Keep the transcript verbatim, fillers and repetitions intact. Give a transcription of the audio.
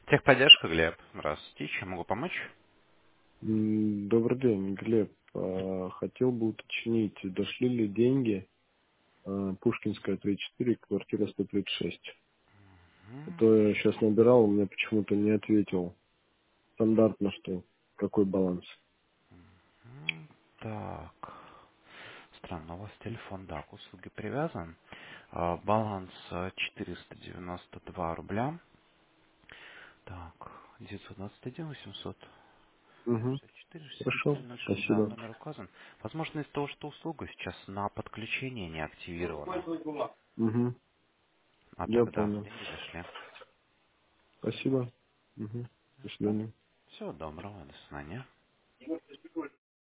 Техподдержка, Глеб. Здравствуйте. Чем могу помочь? М, Добрый день, Глеб. А, Хотел бы уточнить, дошли ли деньги а, Пушкинская тридцать четыре, квартира сто тридцать шесть. А М, то я сейчас набирал, он мне почему-то не ответил. Стандартно что? Какой баланс? м, Так. Странно, у вас телефон, да, к услуге привязан. А, Баланс а, четыреста девяносто два рубля. Так, девятьсот двадцать один восемьсот Угу. шестьдесят четыре шестьдесят Хорошо, семь ноль шесть. Да, спасибо. номер указан. Возможно, из-за того, что услуга сейчас на подключение не активирована. Угу. А Я так, да, понял. деньги зашли. Спасибо. Угу. До Да. свидания. Всего доброго, до свидания.